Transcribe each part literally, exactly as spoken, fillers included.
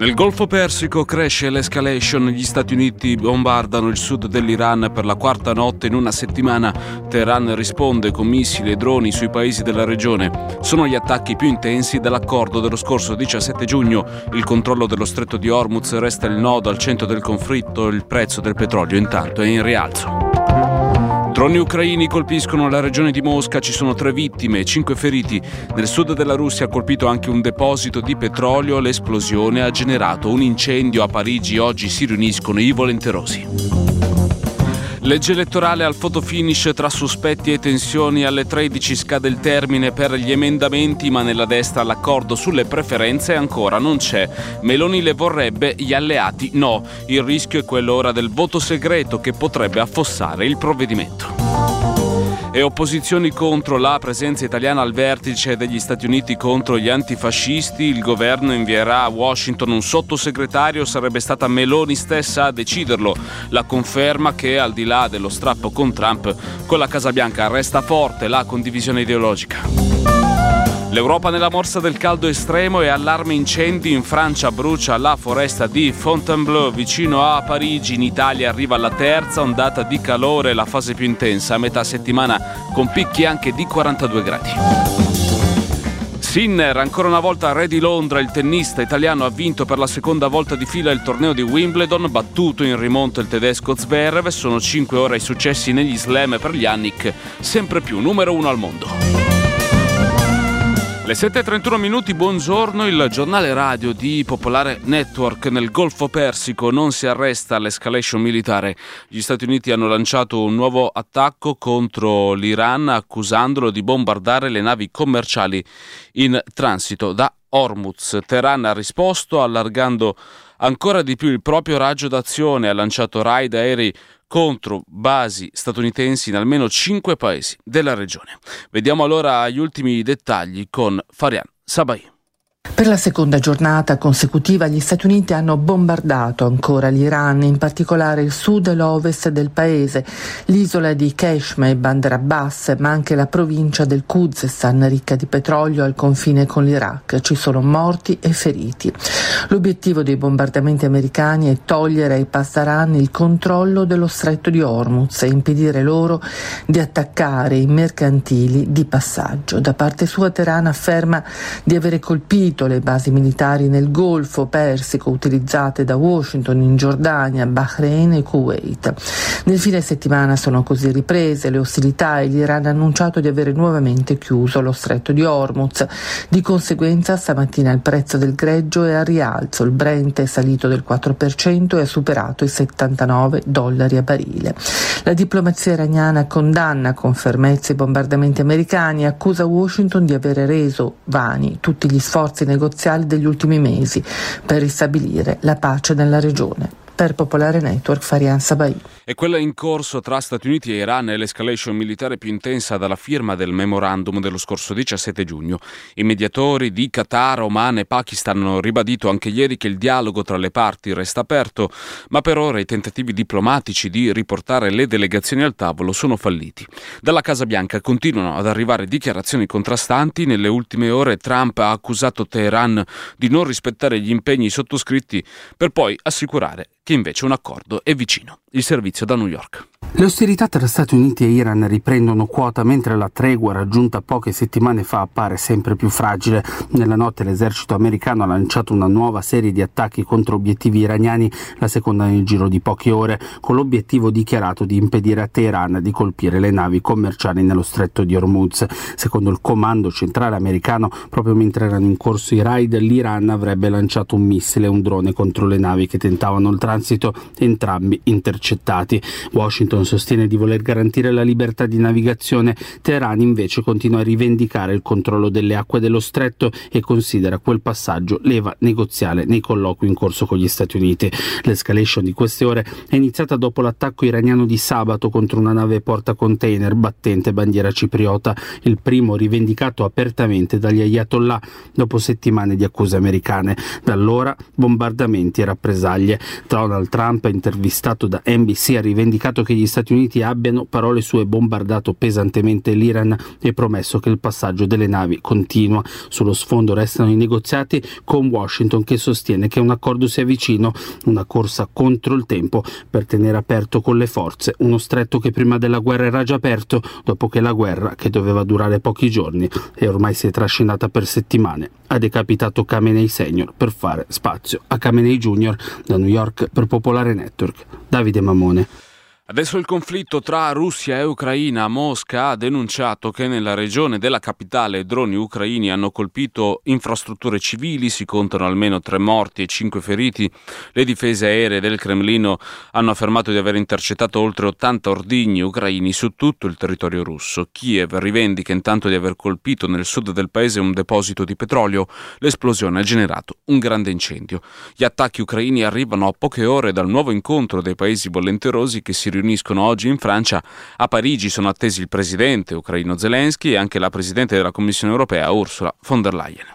Nel Golfo Persico cresce l'escalation, gli Stati Uniti bombardano il sud dell'Iran per la quarta notte in una settimana. Teheran risponde con missili e droni sui paesi della regione. Sono gli attacchi più intensi dall'accordo dello scorso diciassette giugno. Il controllo dello stretto di Hormuz resta il nodo al centro del conflitto, il prezzo del petrolio intanto è in rialzo. Droni ucraini colpiscono la regione di Mosca, ci sono tre vittime e cinque feriti. Nel sud della Russia ha colpito anche un deposito di petrolio, l'esplosione ha generato un incendio a Parigi, oggi si riuniscono i volenterosi. Legge elettorale al fotofinish tra sospetti e tensioni, alle tredici scade il termine per gli emendamenti, ma nella destra l'accordo sulle preferenze ancora non c'è. Meloni le vorrebbe, gli alleati no. Il rischio è quello ora del voto segreto che potrebbe affossare il provvedimento. E opposizioni contro la presenza italiana al vertice degli Stati Uniti contro gli antifascisti. Il governo invierà a Washington un sottosegretario, sarebbe stata Meloni stessa a deciderlo. La conferma che al di là dello strappo con Trump, con la Casa Bianca resta forte la condivisione ideologica. L'Europa nella morsa del caldo estremo e allarme incendi. In Francia brucia la foresta di Fontainebleau vicino a Parigi. In Italia arriva la terza ondata di calore, la fase più intensa a metà settimana con picchi anche di quarantadue gradi. Sinner, ancora una volta re di Londra, il tennista italiano ha vinto per la seconda volta di fila il torneo di Wimbledon, battuto in rimonta il tedesco Zverev. Sono cinque ora i successi negli slam per Jannik, sempre più numero uno al mondo. Le sette e trentuno minuti, buongiorno, il giornale radio di Popolare Network. Nel Golfo Persico non si arresta l'escalation militare. Gli Stati Uniti hanno lanciato un nuovo attacco contro l'Iran, accusandolo di bombardare le navi commerciali in transito da Hormuz. Teheran ha risposto allargando ancora di più il proprio raggio d'azione, ha lanciato raid aerei contro basi statunitensi in almeno cinque paesi della regione. Vediamo allora gli ultimi dettagli con Farian Sabai. Per la seconda giornata consecutiva gli Stati Uniti hanno bombardato ancora l'Iran, in particolare il sud e l'ovest del paese, l'isola di Kashmir e Bandar Abbas, ma anche la provincia del Khuzestan, ricca di petrolio al confine con l'Iraq. Ci sono morti e feriti. L'obiettivo dei bombardamenti americani è togliere ai Pasdaran il controllo dello stretto di Hormuz e impedire loro di attaccare i mercantili di passaggio. Da parte sua Teheran afferma di avere colpito le basi militari nel Golfo Persico utilizzate da Washington in Giordania, Bahrain e Kuwait. Nel fine settimana sono così riprese le ostilità e l'Iran ha annunciato di avere nuovamente chiuso lo stretto di Hormuz. Di conseguenza stamattina il prezzo del greggio è a rialzo, il Brent è salito del quattro per cento e ha superato i settantanove dollari a barile. La diplomazia iraniana condanna con fermezza i bombardamenti americani e accusa Washington di avere reso vani tutti gli sforzi negoziali degli ultimi mesi per ristabilire la pace nella regione. Per Popolare Network, Farian Sabai. E quella in corso tra Stati Uniti e Iran è l'escalation militare più intensa dalla firma del memorandum dello scorso diciassette giugno. I mediatori di Qatar, Oman e Pakistan hanno ribadito anche ieri che il dialogo tra le parti resta aperto, ma per ora i tentativi diplomatici di riportare le delegazioni al tavolo sono falliti. Dalla Casa Bianca continuano ad arrivare dichiarazioni contrastanti. Nelle ultime ore Trump ha accusato Teheran di non rispettare gli impegni sottoscritti, per poi assicurare che invece un accordo è vicino. Il servizio da New York. Le ostilità tra Stati Uniti e Iran riprendono quota mentre la tregua raggiunta poche settimane fa appare sempre più fragile. Nella notte l'esercito americano ha lanciato una nuova serie di attacchi contro obiettivi iraniani, la seconda nel giro di poche ore, con l'obiettivo dichiarato di impedire a Teheran di colpire le navi commerciali nello stretto di Hormuz. Secondo il comando centrale americano, proprio mentre erano in corso i raid, l'Iran avrebbe lanciato un missile e un drone contro le navi che tentavano il transito, entrambi intercettati. Washington sostiene di voler garantire la libertà di navigazione. Teheran invece continua a rivendicare il controllo delle acque dello stretto e considera quel passaggio leva negoziale nei colloqui in corso con gli Stati Uniti. L'escalation di queste ore è iniziata dopo l'attacco iraniano di sabato contro una nave portacontainer battente bandiera cipriota, il primo rivendicato apertamente dagli ayatollah dopo settimane di accuse americane. Da allora bombardamenti e rappresaglie. Donald Trump, intervistato da N B C, ha rivendicato che gli Stati Uniti abbiano, parole sue, bombardato pesantemente l'Iran e promesso che il passaggio delle navi continua. Sullo sfondo restano i negoziati, con Washington che sostiene che un accordo sia vicino, una corsa contro il tempo per tenere aperto con le forze uno stretto che prima della guerra era già aperto, dopo che la guerra, che doveva durare pochi giorni e ormai si è trascinata per settimane, ha decapitato Khamenei Senior per fare spazio a Khamenei Junior. Da New York per Popolare Network, Davide Mamone. Adesso il conflitto tra Russia e Ucraina. Mosca ha denunciato che nella regione della capitale droni ucraini hanno colpito infrastrutture civili, si contano almeno tre morti e cinque feriti. Le difese aeree del Cremlino hanno affermato di aver intercettato oltre ottanta ordigni ucraini su tutto il territorio russo. Kiev rivendica intanto di aver colpito nel sud del paese un deposito di petrolio. L'esplosione ha generato un grande incendio. Gli attacchi ucraini arrivano a poche ore dal nuovo incontro dei paesi volenterosi che si riuniscono oggi in Francia. A Parigi sono attesi il presidente ucraino Zelensky e anche la presidente della Commissione europea Ursula von der Leyen.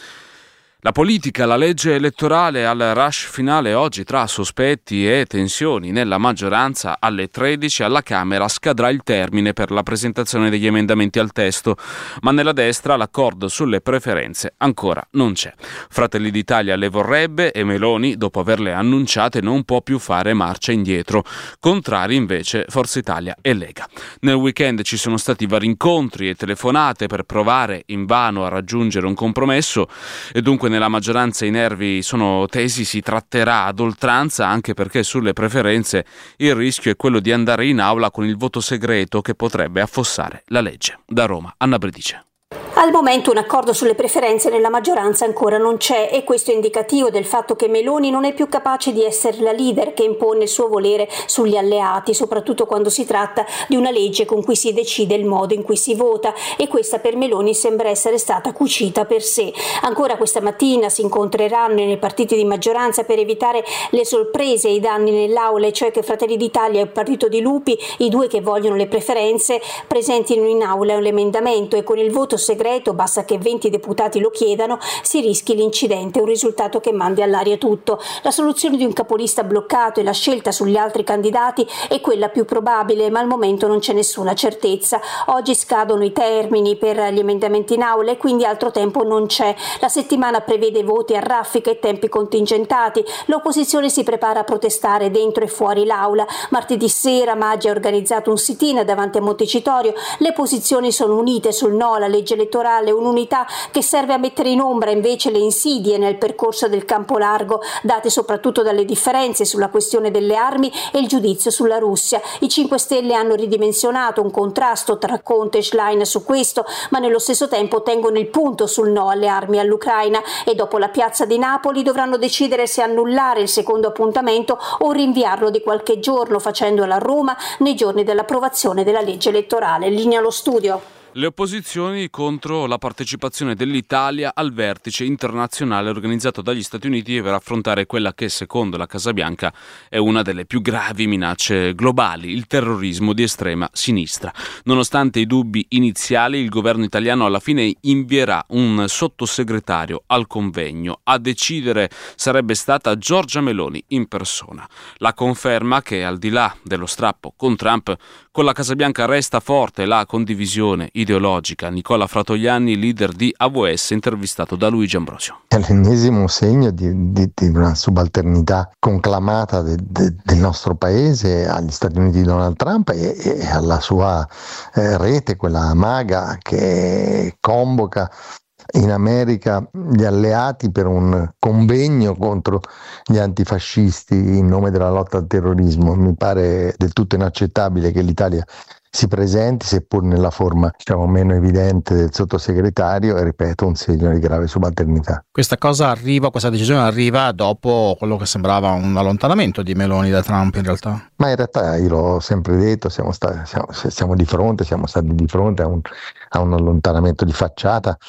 La politica, la legge elettorale al rush finale oggi tra sospetti e tensioni nella maggioranza. Alle tredici alla Camera scadrà il termine per la presentazione degli emendamenti al testo, ma nella destra l'accordo sulle preferenze ancora non c'è. Fratelli d'Italia le vorrebbe e Meloni, dopo averle annunciate, non può più fare marcia indietro. Contrari invece Forza Italia e Lega. Nel weekend ci sono stati vari incontri e telefonate per provare invano a raggiungere un compromesso e dunque nella maggioranza i nervi sono tesi, si tratterà ad oltranza, anche perché sulle preferenze il rischio è quello di andare in aula con il voto segreto che potrebbe affossare la legge. Da Roma, Anna Bredice. Al momento un accordo sulle preferenze nella maggioranza ancora non c'è e questo è indicativo del fatto che Meloni non è più capace di essere la leader che impone il suo volere sugli alleati, soprattutto quando si tratta di una legge con cui si decide il modo in cui si vota, e questa per Meloni sembra essere stata cucita per sé. Ancora questa mattina si incontreranno nei partiti di maggioranza per evitare le sorprese e i danni nell'aula, e cioè che Fratelli d'Italia e il partito di Lupi, i due che vogliono le preferenze, presentino in aula l'emendamento e con il voto segreto, basta che venti deputati lo chiedano, si rischi l'incidente, un risultato che mandi all'aria tutto. La soluzione di un capolista bloccato e la scelta sugli altri candidati è quella più probabile, ma al momento non c'è nessuna certezza. Oggi scadono i termini per gli emendamenti in aula e quindi altro tempo non c'è. La settimana prevede voti a raffica e tempi contingentati. L'opposizione si prepara a protestare dentro e fuori l'aula. Martedì sera Maggi ha organizzato un sit-in davanti a Montecitorio. Le posizioni sono unite sul no alla legge elettorale, un'unità che serve a mettere in ombra invece le insidie nel percorso del campo largo, date soprattutto dalle differenze sulla questione delle armi e il giudizio sulla Russia. I cinque Stelle hanno ridimensionato un contrasto tra Conte e Schlein su questo, ma nello stesso tempo tengono il punto sul no alle armi all'Ucraina e dopo la piazza di Napoli dovranno decidere se annullare il secondo appuntamento o rinviarlo di qualche giorno, facendolo a Roma nei giorni dell'approvazione della legge elettorale. Linea allo studio. Le opposizioni contro la partecipazione dell'Italia al vertice internazionale organizzato dagli Stati Uniti per affrontare quella che, secondo la Casa Bianca, è una delle più gravi minacce globali, il terrorismo di estrema sinistra. Nonostante i dubbi iniziali, il governo italiano alla fine invierà un sottosegretario al convegno. A decidere sarebbe stata Giorgia Meloni in persona. La conferma che, al di là dello strappo con Trump, con la Casa Bianca resta forte la condivisione ideologica. Nicola Fratoianni, leader di A W S, intervistato da Luigi Ambrosio. È l'ennesimo segno di, di, di una subalternità conclamata de, de, del nostro paese agli Stati Uniti di Donald Trump e, e alla sua eh, rete, quella MAGA, che convoca in America gli alleati per un convegno contro gli antifascisti in nome della lotta al terrorismo. Mi pare del tutto inaccettabile che l'Italia si presenti, seppur nella forma diciamo meno evidente del sottosegretario, e ripeto, un segno di grave subalternità. Questa cosa arriva, questa decisione arriva dopo quello che sembrava un allontanamento di Meloni da Trump in realtà. Ma in realtà io l'ho sempre detto, siamo, stati, siamo, siamo di fronte, siamo stati di fronte a un, a un allontanamento di facciata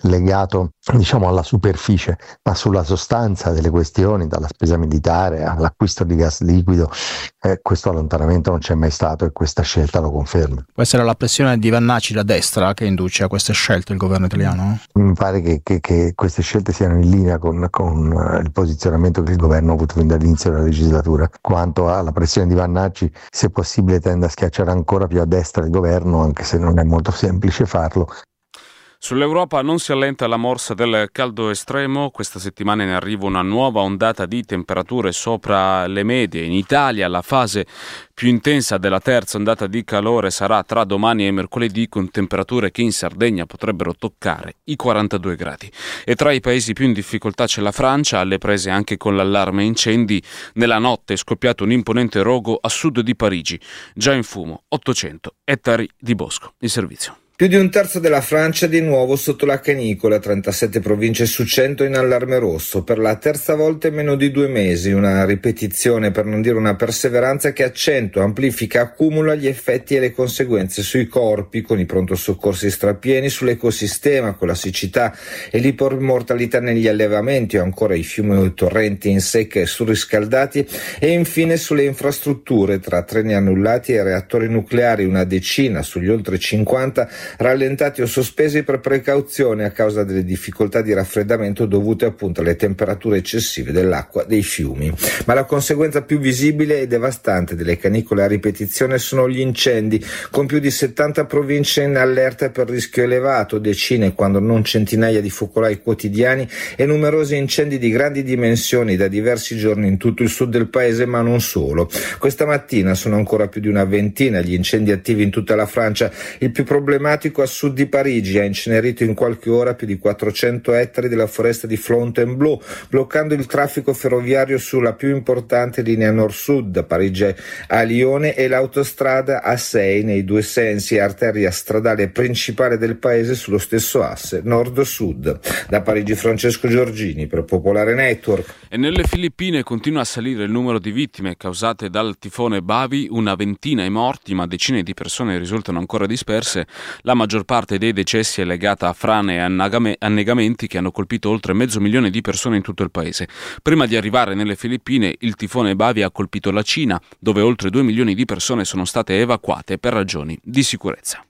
legato, diciamo, alla superficie, ma sulla sostanza delle questioni, dalla spesa militare all'acquisto di gas liquido, eh, questo allontanamento non c'è mai stato e questa scelta lo conferma. Può essere la pressione di Vannacci da destra che induce a queste scelte il governo italiano? Mi pare che, che, che queste scelte siano in linea con, con il posizionamento che il governo ha avuto fin dall'inizio della legislatura. Quanto alla pressione di Vannacci, se possibile tende a schiacciare ancora più a destra il governo, anche se non è molto semplice farlo. Sull'Europa non si allenta la morsa del caldo estremo. Questa settimana in arrivo una nuova ondata di temperature sopra le medie. In Italia la fase più intensa della terza ondata di calore sarà tra domani e mercoledì, con temperature che in Sardegna potrebbero toccare i quarantadue gradi. E tra i paesi più in difficoltà c'è la Francia, alle prese anche con l'allarme incendi. Nella notte è scoppiato un imponente rogo a sud di Parigi, già in fumo ottocento ettari di bosco. Il servizio. Più di un terzo della Francia di nuovo sotto la canicola, trentasette province su cento in allarme rosso, per la terza volta in meno di due mesi, una ripetizione per non dire una perseveranza che accentua, amplifica, accumula gli effetti e le conseguenze sui corpi, con i pronto soccorsi strapieni, sull'ecosistema, con la siccità e l'ipermortalità negli allevamenti, o ancora i fiumi o i torrenti in secca e surriscaldati, e infine sulle infrastrutture, tra treni annullati e reattori nucleari, una decina sugli oltre cinquanta rallentati o sospesi per precauzione a causa delle difficoltà di raffreddamento dovute appunto alle temperature eccessive dell'acqua dei fiumi. Ma la conseguenza più visibile e devastante delle canicole a ripetizione sono gli incendi, con più di settanta province in allerta per rischio elevato, decine quando non centinaia di focolai quotidiani e numerosi incendi di grandi dimensioni da diversi giorni in tutto il sud del paese, ma non solo. Questa mattina sono ancora più di una ventina gli incendi attivi in tutta la Francia. Il più problematico a sud di Parigi ha incenerito in qualche ora più di quattrocento ettari della foresta di Fontainebleau, bloccando il traffico ferroviario sulla più importante linea nord-sud, da Parigi a Lione, e l'autostrada A sei nei due sensi, arteria stradale principale del paese sullo stesso asse nord-sud. Da Parigi Francesco Giorgini per Popolare Network. E nelle Filippine continua a salire il numero di vittime causate dal tifone Bavi, una ventina i morti, ma decine di persone risultano ancora disperse. La maggior parte dei decessi è legata a frane e annegamenti che hanno colpito oltre mezzo milione di persone in tutto il paese. Prima di arrivare nelle Filippine, il tifone Bavi ha colpito la Cina, dove oltre due milioni di persone sono state evacuate per ragioni di sicurezza.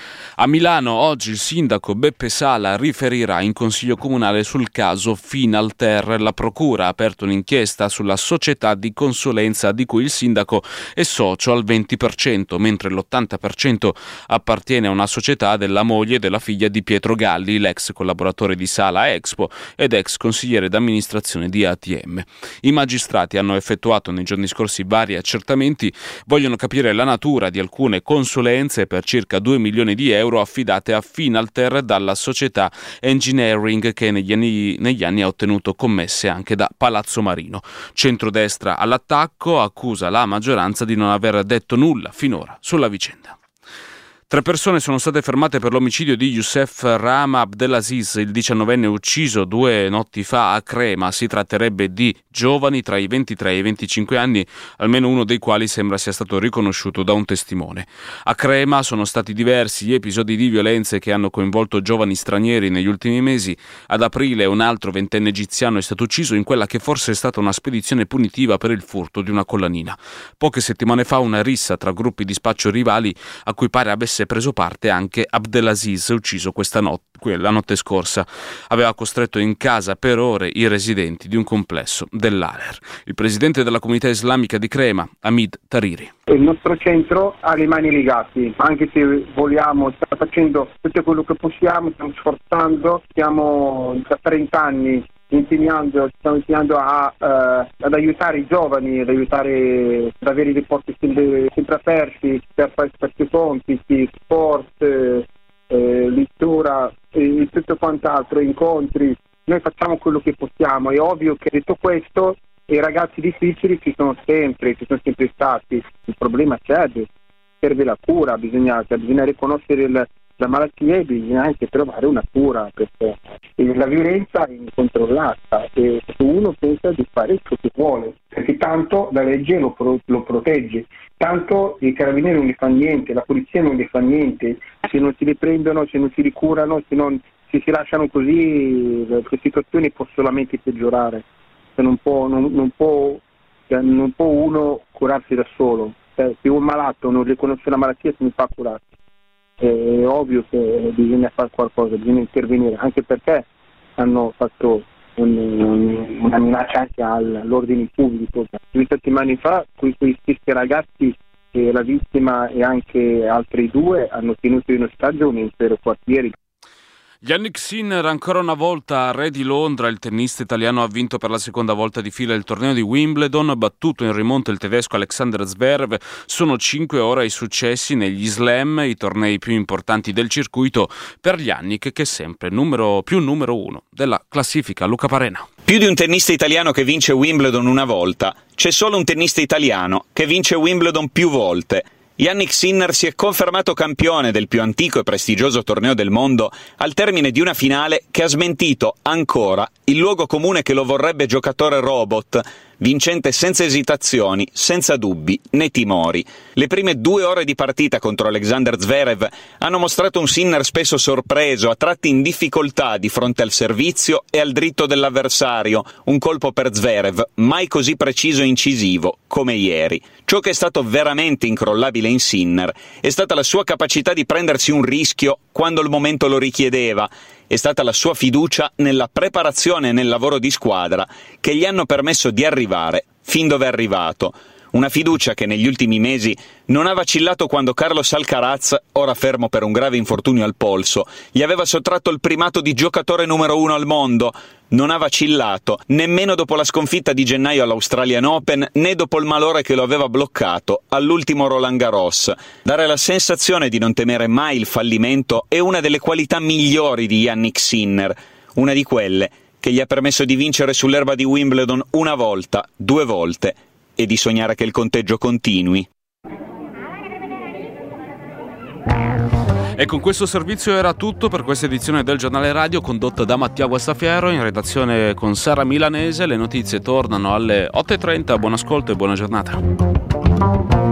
A Milano oggi il sindaco Beppe Sala riferirà in Consiglio Comunale sul caso Finalter. La Procura ha aperto un'inchiesta sulla società di consulenza di cui il sindaco è socio al venti per cento, mentre l'ottanta per cento appartiene a una società della moglie e della figlia di Pietro Galli, l'ex collaboratore di Sala Expo ed ex consigliere d'amministrazione di A T M. I magistrati hanno effettuato nei giorni scorsi vari accertamenti, vogliono capire la natura di alcune consulenze per circa due milioni di euro affidate a Finalter dalla società Engineering, che negli anni, negli anni ha ottenuto commesse anche da Palazzo Marino. Centrodestra all'attacco, accusa la maggioranza di non aver detto nulla finora sulla vicenda. Tre persone sono state fermate per l'omicidio di Youssef Rama Abdelaziz, il diciannovenne ucciso due notti fa a Crema. Si tratterebbe di giovani tra i ventitré e i venticinque anni, almeno uno dei quali sembra sia stato riconosciuto da un testimone. A Crema sono stati diversi gli episodi di violenze che hanno coinvolto giovani stranieri negli ultimi mesi. Ad aprile un altro ventenne egiziano è stato ucciso in quella che forse è stata una spedizione punitiva per il furto di una collanina. Poche settimane fa una rissa tra gruppi di spaccio rivali a cui pare avesse preso parte anche Abdelaziz, ucciso questa notte, la notte scorsa. Aveva costretto in casa per ore i residenti di un complesso dell'A L E R. Il presidente della comunità islamica di Crema, Hamid Tariri. Il nostro centro ha le mani legate, anche se vogliamo, stiamo facendo tutto quello che possiamo, stiamo sforzando, stiamo da trenta anni impegnando, stiamo impegnando a, uh, ad aiutare i giovani, ad aiutare ad avere dei porti sempre, sempre aperti per fare questi compiti, sport, eh, lettura e tutto quant'altro, incontri. Noi facciamo quello che possiamo. È ovvio che detto questo i ragazzi difficili ci sono sempre, ci sono sempre stati. Il problema c'è, serve la cura, bisogna, bisogna riconoscere il la malattia e bisogna anche trovare una cura, perché la violenza è incontrollata e uno pensa di fare ciò che vuole, perché tanto la legge lo, pro, lo protegge, tanto i carabinieri non gli fa niente, la polizia non gli fa niente, se non si riprendono, se non si ricurano, se non, se si lasciano così le situazioni possono solamente peggiorare, se non può, non, non può, non può uno curarsi da solo, se un malato non riconosce la malattia se mi fa curare, è ovvio che bisogna fare qualcosa, bisogna intervenire, anche perché hanno fatto un, una minaccia anche all'ordine pubblico. Due settimane fa quei stessi ragazzi, e la vittima e anche altri due, hanno tenuto in ostaggio un intero quartiere. Jannik Sinner ancora una volta re di Londra. Il tennista italiano ha vinto per la seconda volta di fila il torneo di Wimbledon, battuto in rimonta il tedesco Alexander Zverev. Sono cinque ora i successi negli slam, i tornei più importanti del circuito, per Jannik, che è sempre numero, più numero uno della classifica. Luca Parena. Più di un tennista italiano che vince Wimbledon una volta, c'è solo un tennista italiano che vince Wimbledon più volte. Jannik Sinner si è confermato campione del più antico e prestigioso torneo del mondo al termine di una finale che ha smentito ancora il luogo comune che lo vorrebbe giocatore robot, vincente senza esitazioni, senza dubbi né timori. Le prime due ore di partita contro Alexander Zverev hanno mostrato un Sinner spesso sorpreso, a tratti in difficoltà di fronte al servizio e al dritto dell'avversario, un colpo per Zverev mai così preciso e incisivo come ieri. Ciò che è stato veramente incrollabile in Sinner è stata la sua capacità di prendersi un rischio quando il momento lo richiedeva, è stata la sua fiducia nella preparazione e nel lavoro di squadra che gli hanno permesso di arrivare fin dove è arrivato. Una fiducia che negli ultimi mesi non ha vacillato quando Carlos Alcaraz, ora fermo per un grave infortunio al polso, gli aveva sottratto il primato di giocatore numero uno al mondo. Non ha vacillato nemmeno dopo la sconfitta di gennaio all'Australian Open, né dopo il malore che lo aveva bloccato all'ultimo Roland Garros. Dare la sensazione di non temere mai il fallimento è una delle qualità migliori di Jannik Sinner, una di quelle che gli ha permesso di vincere sull'erba di Wimbledon una volta, due volte, e di sognare che il conteggio continui. E con questo servizio era tutto per questa edizione del Giornale Radio, condotta da Mattia Guastafiero, in redazione con Sara Milanese. Le notizie tornano alle otto e trenta. Buon ascolto e buona giornata.